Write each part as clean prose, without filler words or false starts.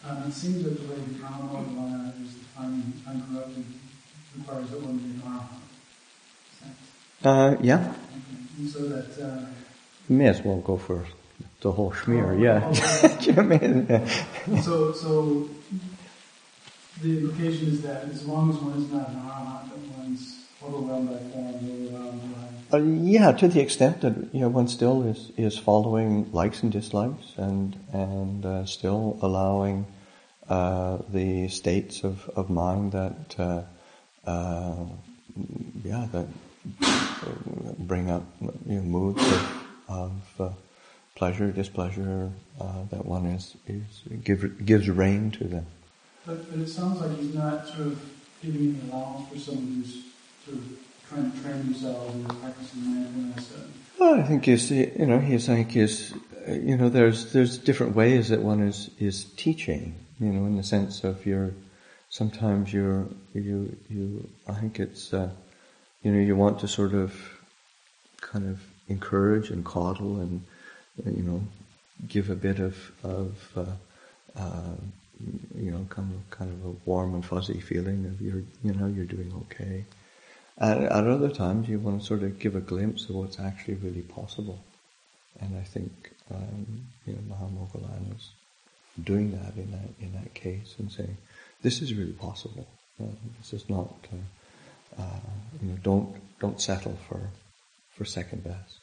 It seems that the way the Mahamoggalana is defining uncorrupted requires that one be an arhat. Yeah. Okay. And so that... You may as well go for the whole schmear, So the implication is that as long as one is not an arhat, that one's overwhelmed by form, overwhelmed by... to the extent that one still is following likes and dislikes, and still allowing the states of mind that that bring up moods of pleasure, displeasure, that one gives rein to them. But it sounds like he's not sort of giving any allowance for someone who's sort of trying to train themselves and practicing mindfulness. Well, I think there's different ways that one is teaching. In the sense of sometimes you I think it's you want to sort of kind of encourage and coddle and give a bit of kind of a warm and fuzzy feeling of you're doing okay. At other times you want to sort of give a glimpse of what's actually really possible, and I think Mahamoggalana is doing that in that case and saying this is really possible. This is not don't settle for second best.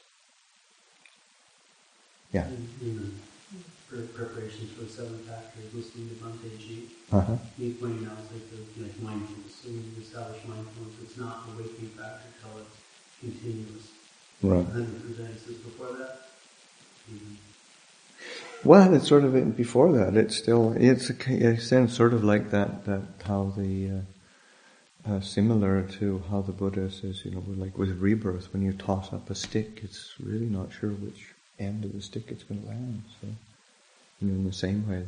Yeah. For preparations for 7 factors, listening to Bhante Ji, he pointed out like mindfulness. So when you establish mindfulness, it's not a waking factor until it's continuous. Right. 100% is before that. Mm-hmm. Well, it's sort of before that. It's a sense sort of like that how the similar to how the Buddha says, like with rebirth, when you toss up a stick, it's really not sure which end of the stick it's going to land. So, in the same way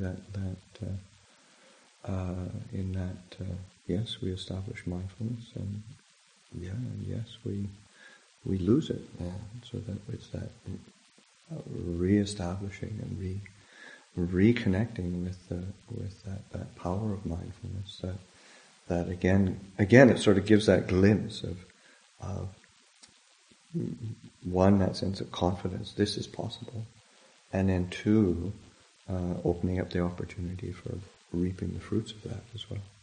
yes, we establish mindfulness, and yes, we lose it, so that it's that re-establishing and reconnecting with that power of mindfulness. That again, it sort of gives that glimpse of one, that sense of confidence, this is possible, and then two, opening up the opportunity for reaping the fruits of that as well.